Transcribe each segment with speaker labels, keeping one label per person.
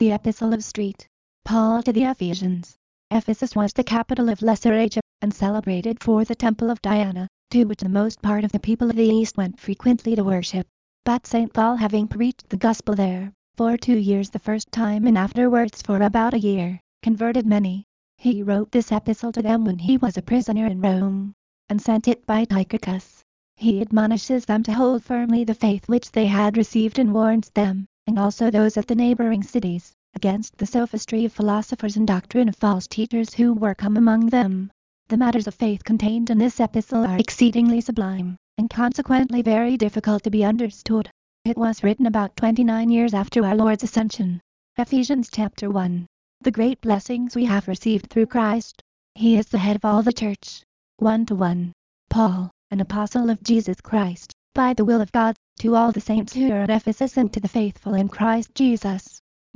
Speaker 1: The Epistle of St. Paul to the Ephesians. Ephesus was the capital of Lesser Asia, and celebrated for the temple of Diana, to which the most part of the people of the East went frequently to worship. But St. Paul, having preached the gospel there, for 2 years the first time and afterwards for about a year, converted many. He wrote this epistle to them when he was a prisoner in Rome, and sent it by Tychicus. He admonishes them to hold firmly the faith which they had received, and warns them, and also those of the neighboring cities, against the sophistry of philosophers and doctrine of false teachers who were come among them. The matters of faith contained in this epistle are exceedingly sublime, and consequently very difficult to be understood. It was written about 29 years after our Lord's Ascension. Ephesians chapter 1. The great blessings we have received through Christ. He is the head of all the church. 1:1. Paul, an apostle of Jesus Christ, by the will of God, to all the saints who are at Ephesus, and to the faithful in Christ Jesus.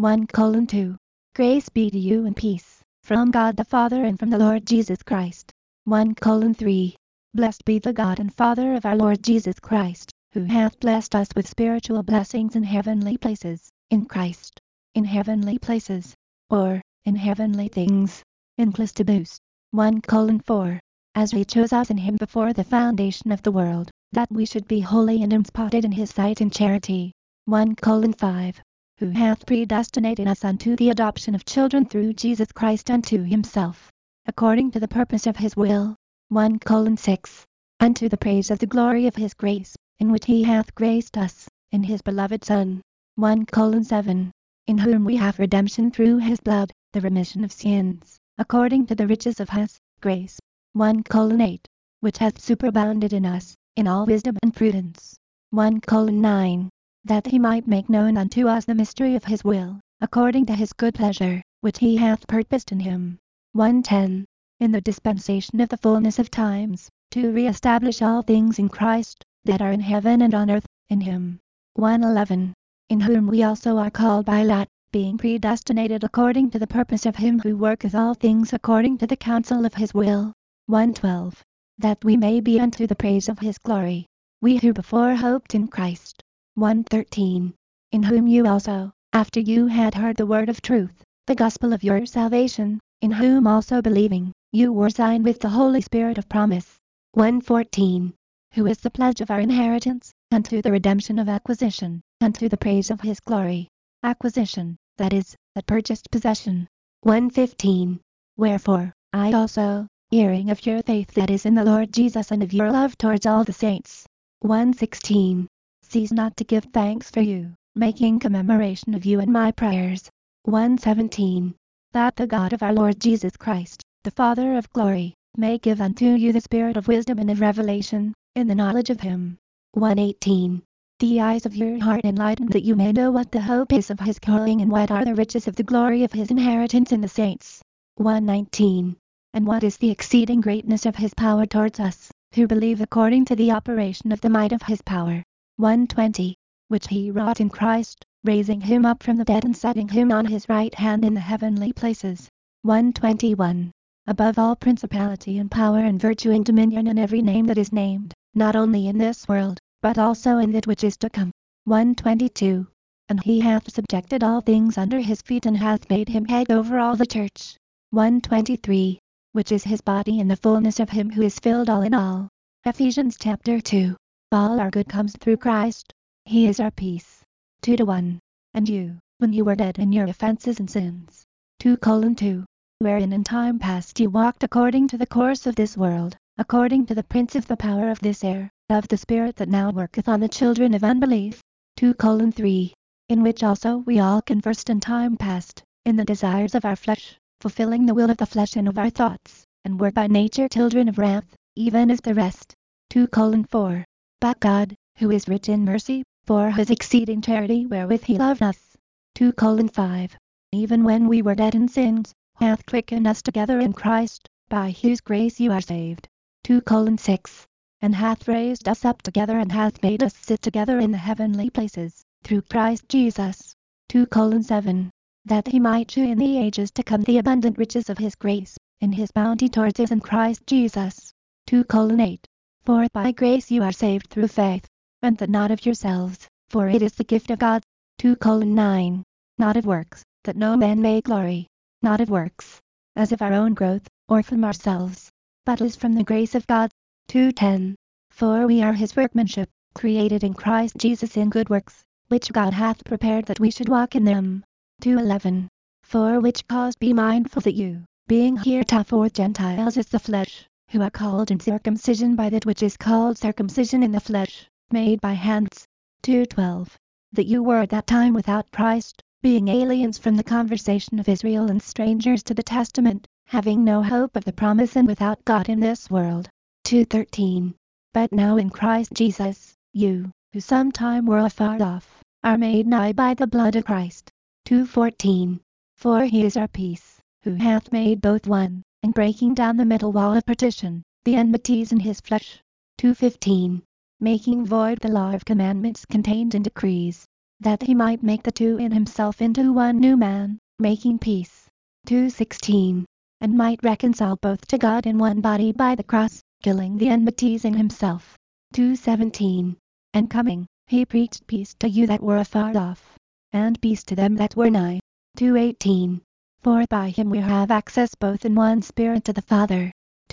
Speaker 1: 1:2. Grace be to you and peace, from God the Father and from the Lord Jesus Christ. 1:3. Blessed be the God and Father of our Lord Jesus Christ, who hath blessed us with spiritual blessings in heavenly places, in Christ. In heavenly places, or, in heavenly things, in Christobus. 1:4. As he chose us in him before the foundation of the world, that we should be holy and unspotted in his sight in charity. 1:5. Who hath predestinated us unto the adoption of children through Jesus Christ unto himself, according to the purpose of his will. 1:6. Unto the praise of the glory of his grace, in which he hath graced us, in his beloved Son. 1:7. In whom we have redemption through his blood, the remission of sins, according to the riches of his grace. 1:8. Which hath superabounded in us, in all wisdom and prudence. 1:9. That he might make known unto us the mystery of his will, according to his good pleasure, which he hath purposed in him. 1:10. In the dispensation of the fullness of times, to re-establish all things in Christ, that are in heaven and on earth, in him. 1:11. In whom we also are called by lot, being predestinated according to the purpose of him who worketh all things according to the counsel of his will. 1:12. That we may be unto the praise of his glory, we who before hoped in Christ. 1:13. In whom you also, after you had heard the word of truth, the gospel of your salvation, in whom also believing, you were signed with the Holy Spirit of promise. 1:14. Who is the pledge of our inheritance, unto the redemption of acquisition, unto the praise of his glory. Acquisition, that is, that purchased possession. 1:15. Wherefore, I also, hearing of your faith that is in the Lord Jesus, and of your love towards all the saints. 1:16. Cease not to give thanks for you, making commemoration of you in my prayers. 1:17. That the God of our Lord Jesus Christ, the Father of glory, may give unto you the spirit of wisdom and of revelation, in the knowledge of him. 1:18. The eyes of your heart enlightened, that you may know what the hope is of his calling, and what are the riches of the glory of his inheritance in the saints. 1:19. And what is the exceeding greatness of his power towards us, who believe, according to the operation of the might of his power. 1:20. Which he wrought in Christ, raising him up from the dead, and setting him on his right hand in the heavenly places. 1:21. Above all principality and power and virtue and dominion, and every name that is named, not only in this world, but also in that which is to come. 1:22. And he hath subjected all things under his feet, and hath made him head over all the church. 1:23. Which is his body, in the fullness of him who is filled all in all. Ephesians chapter 2. All our good comes through Christ. He is our peace. 2:1. And you, when you were dead in your offenses and sins. 2:2. Wherein in time past you walked according to the course of this world, according to the prince of the power of this air, of the spirit that now worketh on the children of unbelief. 2:3. In which also we all conversed in time past, in the desires of our flesh, fulfilling the will of the flesh and of our thoughts, and were by nature children of wrath, even as the rest. 2:4. But God, who is rich in mercy, for his exceeding charity wherewith he loved us. 2:5. Even when we were dead in sins, hath quickened us together in Christ, by whose grace you are saved. 2:6. And hath raised us up together, and hath made us sit together in the heavenly places, through Christ Jesus. 2:7. That he might shew in the ages to come the abundant riches of his grace, in his bounty towards us in Christ Jesus. 2:8. For by grace you are saved through faith, and that not of yourselves, for it is the gift of God. 2:9. Not of works, that no man may glory, not of works, as of our own growth, or from ourselves, but as from the grace of God. 2:10. For we are his workmanship, created in Christ Jesus in good works, which God hath prepared that we should walk in them. 2:11. For which cause be mindful that you, being heretofore Gentiles as the flesh, who are called in circumcision by that which is called circumcision in the flesh, made by hands. 2:12. That you were at that time without Christ, being aliens from the conversation of Israel and strangers to the testament, having no hope of the promise and without God in this world. 2:13. But now in Christ Jesus, you, who sometime were afar off, are made nigh by the blood of Christ. 2:14. For he is our peace, who hath made both one, and breaking down the middle wall of partition, the enmities in his flesh. 2:15. Making void the law of commandments contained in decrees, that he might make the two in himself into one new man, making peace. 2:16. And might reconcile both to God in one body by the cross, killing the enmities in himself. 2:17. And coming, he preached peace to you that were afar off, and peace to them that were nigh. 2:18. For by him we have access both in one Spirit to the Father.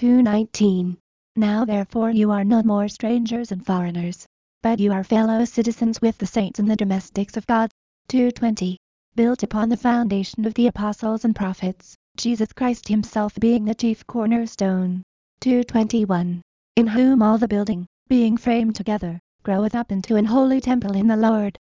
Speaker 1: 2:19. Now therefore you are no more strangers and foreigners, but you are fellow citizens with the saints and the domestics of God. 2:20. Built upon the foundation of the apostles and prophets, Jesus Christ himself being the chief cornerstone. 2:21. In whom all the building, being framed together, groweth up into an holy temple in the Lord.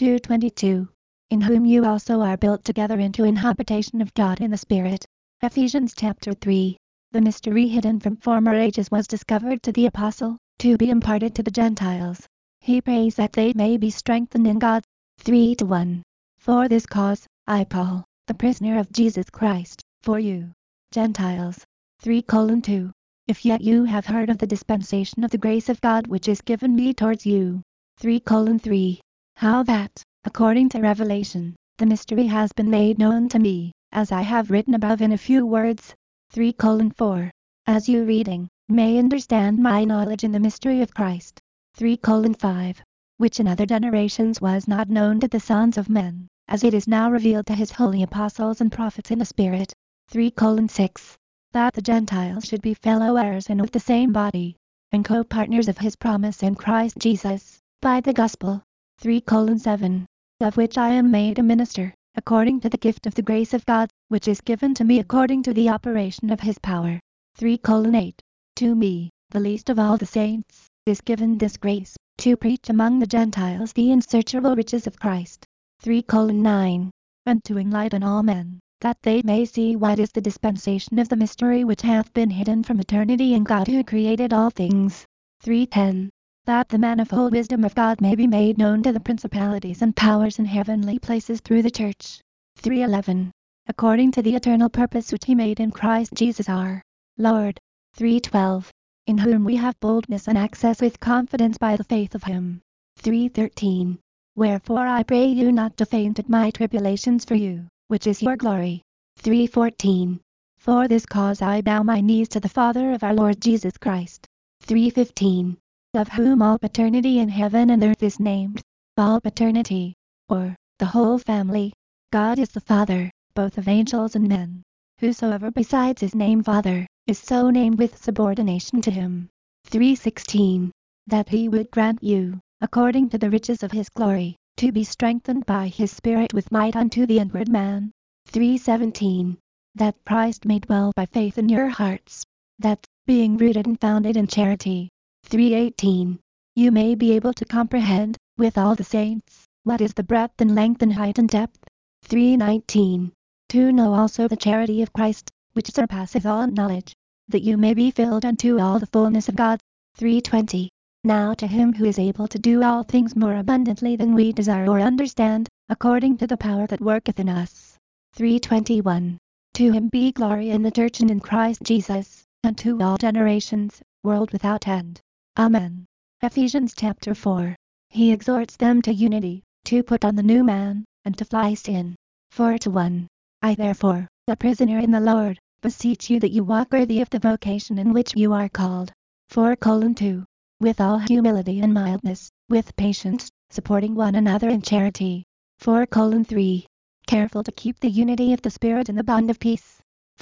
Speaker 1: 2:22. In whom you also are built together into an habitation of God in the Spirit. Ephesians chapter 3. The mystery hidden from former ages was discovered to the apostle, to be imparted to the Gentiles. He prays that they may be strengthened in God. 3:1. For this cause, I Paul, the prisoner of Jesus Christ, for you, Gentiles. 3:2. If yet you have heard of the dispensation of the grace of God which is given me towards you. 3:3. How that, according to revelation, the mystery has been made known to me, as I have written above in a few words. 3:4. As you reading, may understand my knowledge in the mystery of Christ. 3:5. Which in other generations was not known to the sons of men, as it is now revealed to his holy apostles and prophets in the Spirit. 3:6. That the Gentiles should be fellow heirs and of the same body, and co-partners of his promise in Christ Jesus, by the gospel. 3:7. Of which I am made a minister, according to the gift of the grace of God, which is given to me according to the operation of his power. 3:8. To me, the least of all the saints, is given this grace, to preach among the Gentiles the unsearchable riches of Christ. 3:9. And to enlighten all men, that they may see what is the dispensation of the mystery which hath been hidden from eternity in God who created all things. 3:10. That the manifold wisdom of God may be made known to the principalities and powers in heavenly places through the church. 3:11. According to the eternal purpose which he made in Christ Jesus our Lord. 3:12. In whom we have boldness and access with confidence by the faith of him. 3:13. Wherefore I pray you not to faint at my tribulations for you, which is your glory. 3:14. For this cause I bow my knees to the Father of our Lord Jesus Christ. 3:15. Of whom all paternity in heaven and earth is named, all paternity, or the whole family. God is the Father, both of angels and men. Whosoever besides is named Father, is so named with subordination to him. 3:16. That he would grant you, according to the riches of his glory, to be strengthened by his Spirit with might unto the inward man. 3:17. That Christ may dwell by faith in your hearts, that, being rooted and founded in charity. 3:18. You may be able to comprehend, with all the saints, what is the breadth and length and height and depth. 3:19. To know also the charity of Christ, which surpasseth all knowledge, that you may be filled unto all the fullness of God. 3:20. Now to him who is able to do all things more abundantly than we desire or understand, according to the power that worketh in us. 3:21. To him be glory in the church and in Christ Jesus, unto all generations, world without end. Amen. Ephesians chapter 4. He exhorts them to unity, to put on the new man, and to fly sin. 4:1. I therefore, a prisoner in the Lord, beseech you that you walk worthy of the vocation in which you are called. 4:2. With all humility and mildness, with patience, supporting one another in charity. 4:3. careful to keep the unity of the Spirit in the bond of peace.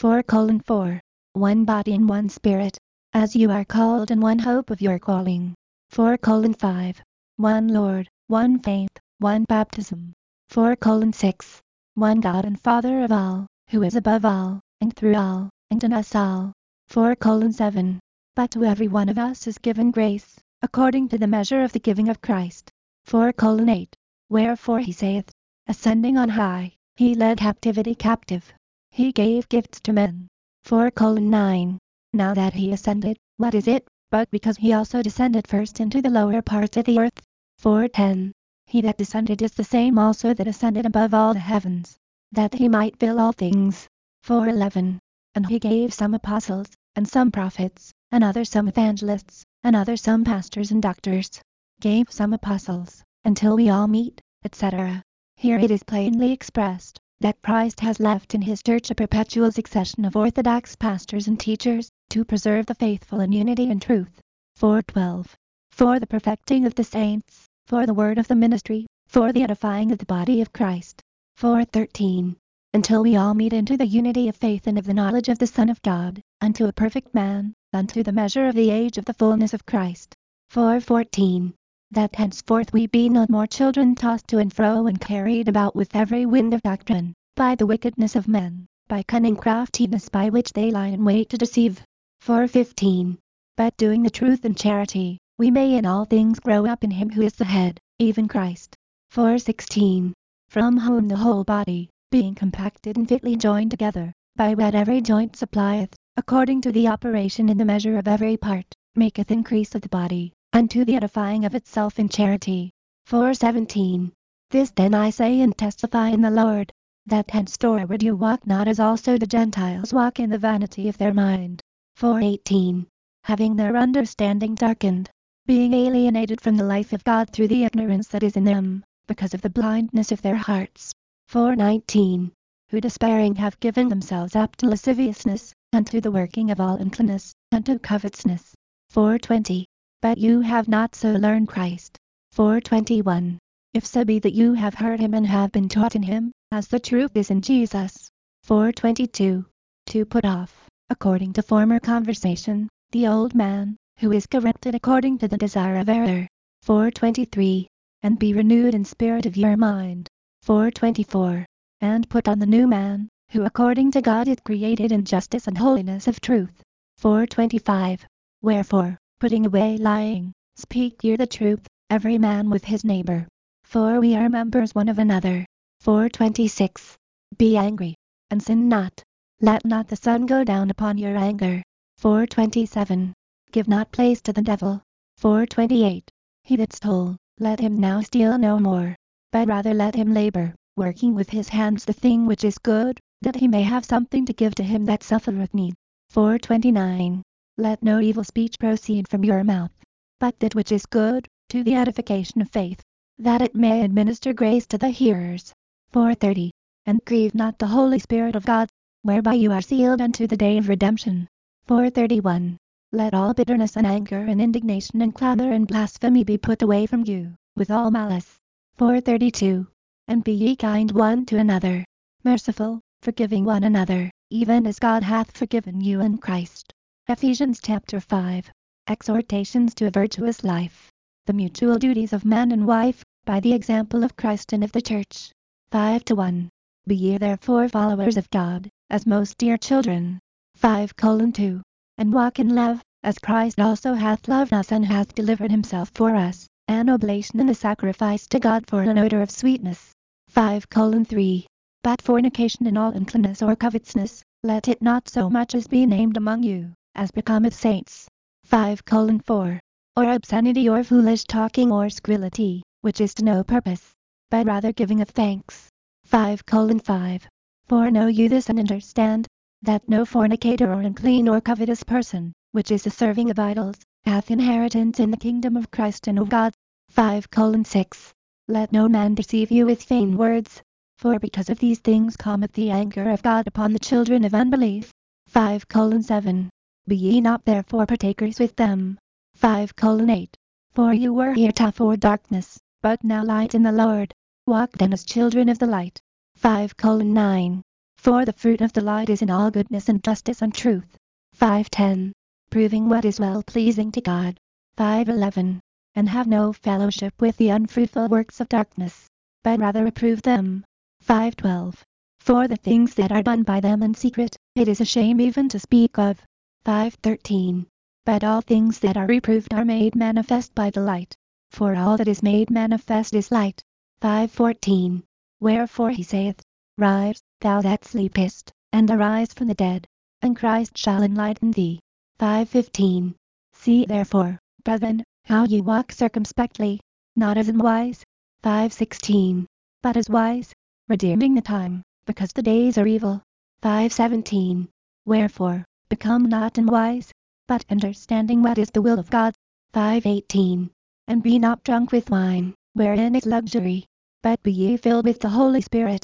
Speaker 1: 4:4 One body and one Spirit, as you are called in one hope of your calling. 4:5 One Lord, one faith, one baptism. 4:6 One God and Father of all, who is above all, and through all, and in us all. 4:7 But to every one of us is given grace, according to the measure of the giving of Christ. 4:8 Wherefore he saith, ascending on high, he led captivity captive. He gave gifts to men. 4:9 Now that he ascended, what is it, but because he also descended first into the lower parts of the earth? 4:10 He that descended is the same also that ascended above all the heavens, that he might fill all things. 4:11 And he gave some apostles, and some prophets, and others some evangelists, and others some pastors and doctors. Gave some apostles, until we all meet, etc. Here it is plainly expressed, that Christ has left in his church a perpetual succession of orthodox pastors and teachers, to preserve the faithful in unity and truth. 4:12 For the perfecting of the saints, for the word of the ministry, for the edifying of the body of Christ. 4:13 Until we all meet into the unity of faith and of the knowledge of the Son of God, unto a perfect man, unto the measure of the age of the fullness of Christ. 4:14 That henceforth we be no more children tossed to and fro and carried about with every wind of doctrine, by the wickedness of men, by cunning craftiness by which they lie in wait to deceive. 4:15 But doing the truth in charity, we may in all things grow up in him who is the head, even Christ. 4:16 From whom the whole body, being compacted and fitly joined together, by what every joint supplieth, according to the operation in the measure of every part, maketh increase of the body, unto the edifying of itself in charity. 4:17 This then I say and testify in the Lord, that henceforward you walk not as also the Gentiles walk in the vanity of their mind. 4:18 Having their understanding darkened, being alienated from the life of God through the ignorance that is in them, because of the blindness of their hearts. 4:19 Who despairing have given themselves up to lasciviousness, unto the working of all uncleanness, unto covetousness. 4:20 But you have not so learned Christ. 4:21 If so be that you have heard him and have been taught in him, as the truth is in Jesus. 4:22 To put off, according to former conversation, the old man, who is corrupted according to the desire of error. 4:23 And be renewed in spirit of your mind. 4:24 And put on the new man, who according to God is created in justice and holiness of truth. 4:25 Wherefore, putting away lying, speak ye the truth, every man with his neighbor. For we are members one of another. 4:26 Be angry, and sin not. Let not the sun go down upon your anger. 4:27 Give not place to the devil. 4:28 He that stole, let him now steal no more, but rather let him labor, working with his hands the thing which is good, that he may have something to give to him that suffereth need. 4:29 Let no evil speech proceed from your mouth, but that which is good, to the edification of faith, that it may administer grace to the hearers. 4:30 And grieve not the Holy Spirit of God, whereby you are sealed unto the day of redemption. 4:31 Let all bitterness and anger and indignation and clamor and blasphemy be put away from you, with all malice. 4:32 And be ye kind one to another, merciful, forgiving one another, even as God hath forgiven you in Christ. Ephesians chapter 5. Exhortations to a virtuous life. The mutual duties of man and wife, by the example of Christ and of the Church. 5:1 Be ye therefore followers of God, as most dear children. 5:2 And walk in love, as Christ also hath loved us and hath delivered himself for us, an oblation and a sacrifice to God for an odor of sweetness. 5:3 But fornication and all uncleanness or covetousness, let it not so much as be named among you, as becometh saints. 5:4 Or obscenity or foolish talking or scurrility, which is to no purpose, but rather giving of thanks. 5:5 For know you this and understand, that no fornicator or unclean or covetous person, which is the serving of idols, hath inheritance in the kingdom of Christ and of God. 5:6 Let no man deceive you with vain words, for because of these things cometh the anger of God upon the children of unbelief. 5:7 Be ye not therefore partakers with them. 5:8 For you were heretofore darkness, but now light in the Lord. Walk then as children of the light. 5:9. For the fruit of the light is in all goodness and justice and truth. 5:10. Proving what is well pleasing to God. 5:11. And have no fellowship with the unfruitful works of darkness, but rather reprove them. 5:12. For the things that are done by them in secret, it is a shame even to speak of. 5:13. But all things that are reproved are made manifest by the light. For all that is made manifest is light. 5:14. Wherefore he saith, Rise, thou that sleepest, and arise from the dead, and Christ shall enlighten thee. 5:15. See therefore, brethren, how ye walk circumspectly, not as unwise. 5:16. But as wise, redeeming the time, because the days are evil. 5:17. Wherefore, become not unwise, but understanding what is the will of God. 5:18. And be not drunk with wine, wherein is luxury, but be ye filled with the Holy Spirit.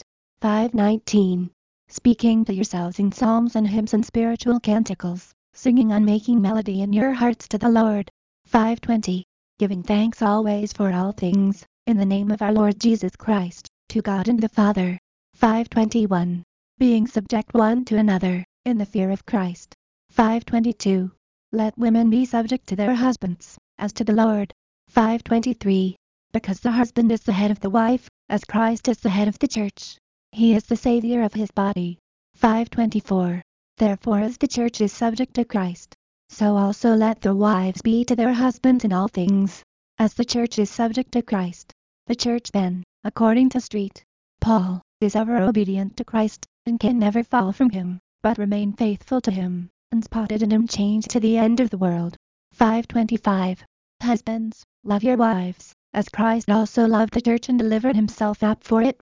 Speaker 1: 5:19. Speaking to yourselves in psalms and hymns and spiritual canticles, singing and making melody in your hearts to the Lord. 5:20. Giving thanks always for all things, in the name of our Lord Jesus Christ, to God and the Father. 5:21. Being subject one to another, in the fear of Christ. 5:22. Let women be subject to their husbands, as to the Lord. 5:23. Because the husband is the head of the wife, as Christ is the head of the church. He is the Savior of his body. 5:24. Therefore as the church is subject to Christ, so also let the wives be to their husbands in all things, as the church is subject to Christ. The church then, according to St. Paul, is ever obedient to Christ, and can never fall from him, but remain faithful to him, unspotted and unchanged to the end of the world. 5:25. Husbands, love your wives, as Christ also loved the church and delivered himself up for it.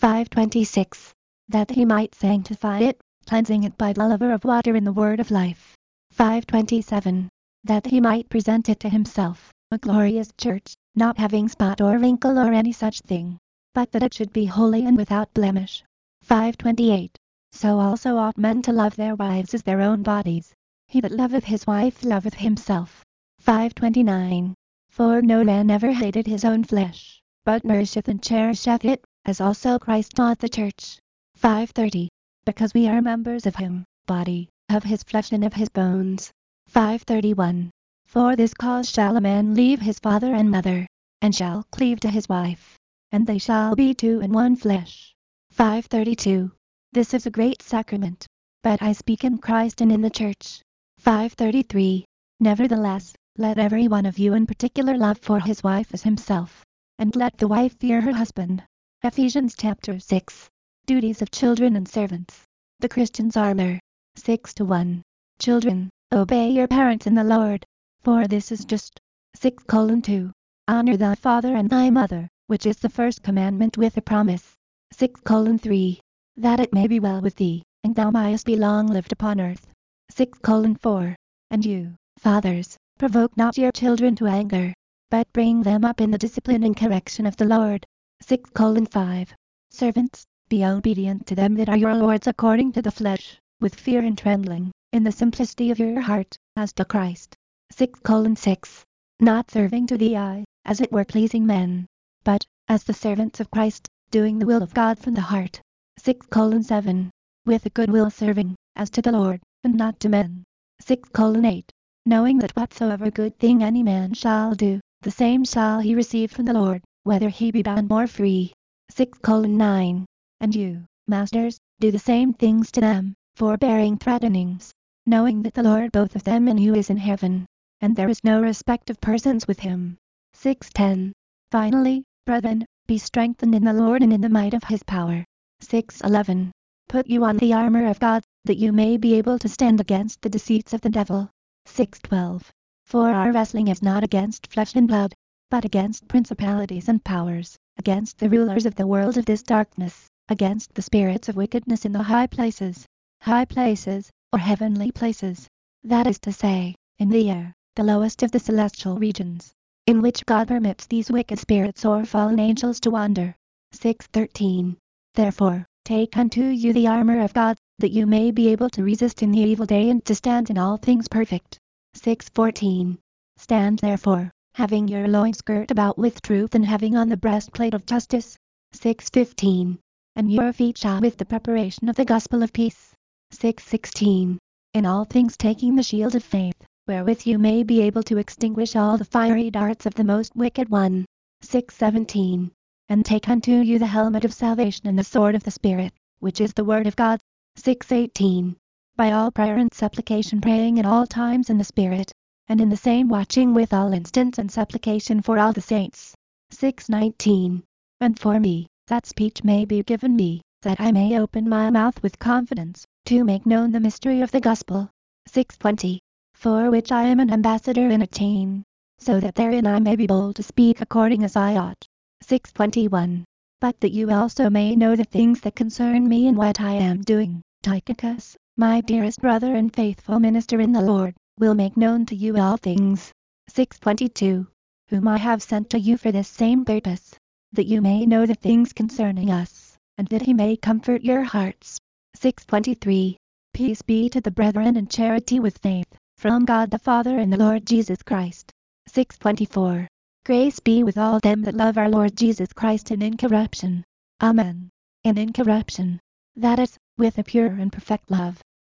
Speaker 1: 5:26. That he might sanctify it, cleansing it by the laver of water in the word of life. 5:27. That he might present it to himself, a glorious church, not having spot or wrinkle or any such thing, but that it should be holy and without blemish. 5:28. So also ought men to love their wives as their own bodies. He that loveth his wife loveth himself. 5:29. For no man ever hated his own flesh, but nourisheth and cherisheth it, as also Christ taught the church. 5:30. Because we are members of him, body, of his flesh and of his bones. 5:31. For this cause shall a man leave his father and mother, and shall cleave to his wife, and they shall be two in one flesh. 5:32. This is a great sacrament, but I speak in Christ and in the church. 5:33. Nevertheless, let every one of you in particular love for his wife as himself, and let the wife fear her husband. Ephesians chapter 6. Duties of children and servants. The Christian's armor. 6:1. Children, obey your parents in the Lord, for this is just. 6:2. Honor thy father and thy mother, which is the first commandment with a promise. 6:3. That it may be well with thee, and thou mayest be long lived upon earth. 6:4. And you, fathers, provoke not your children to anger, but bring them up in the discipline and correction of the Lord. 6:5. Servants, be obedient to them that are your lords according to the flesh, with fear and trembling, in the simplicity of your heart, as to Christ. 6:6. Not serving to the eye, as it were pleasing men, but, as the servants of Christ, doing the will of God from the heart. 6:7. With a good will serving, as to the Lord, and not to men. 6:8. Knowing that whatsoever good thing any man shall do, the same shall he receive from the Lord, whether he be bound or free. 6:9. And you, masters, do the same things to them, forbearing threatenings, knowing that the Lord both of them and you is in heaven, and there is no respect of persons with him. 6:10. Finally, brethren, be strengthened in the Lord and in the might of his power. 6:11. Put you on the armor of God, that you may be able to stand against the deceits of the devil. 6:12. For our wrestling is not against flesh and blood, but against principalities and powers, against the rulers of the world of this darkness, against the spirits of wickedness in the high places. High places, or heavenly places. That is to say, in the air, the lowest of the celestial regions, in which God permits these wicked spirits or fallen angels to wander. 6:13. Therefore, take unto you the armor of God, that you may be able to resist in the evil day and to stand in all things perfect. 6:14. Stand therefore, having your loins girt about with truth and having on the breastplate of justice. 6:15. and your feet shod with the preparation of the gospel of peace. 6:16. In all things taking the shield of faith, wherewith you may be able to extinguish all the fiery darts of the most wicked one. 6:17. And take unto you the helmet of salvation and the sword of the Spirit, which is the word of God. 6:18. By all prayer and supplication praying at all times in the Spirit, and in the same watching with all instance and supplication for all the saints. 6:19. And for me, that speech may be given me, that I may open my mouth with confidence, to make known the mystery of the gospel. 6:20. For which I am an ambassador in a chain, so that therein I may be bold to speak according as I ought. 6:21. But that you also may know the things that concern me and what I am doing, Tychicus, my dearest brother and faithful minister in the Lord, will make known to you all things. 6:22. Whom I have sent to you for this same purpose, that you may know the things concerning us, and that he may comfort your hearts. 6:23. Peace be to the brethren and charity with faith, from God the Father and the Lord Jesus Christ. 6:24. Grace be with all them that love our Lord Jesus Christ in incorruption. Amen. In incorruption, that is, with a pure and perfect love.